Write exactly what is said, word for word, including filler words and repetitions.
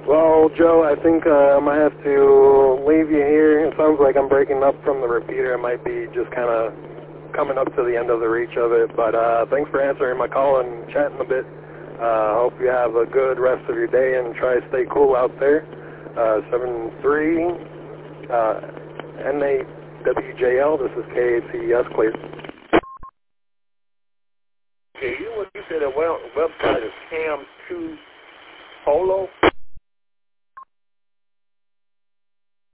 Well, Joe, I think uh, I might have to leave you here. It sounds like I'm breaking up from the repeater. I might be just kind of coming up to the end of the reach of it. But uh, thanks for answering my call and chatting a bit. I uh, hope you have a good rest of your day and try to stay cool out there. Uh, seven three uh, N A W J L, this is K A C E S, clear. Okay, you, you said the web, website is Cam two Polo?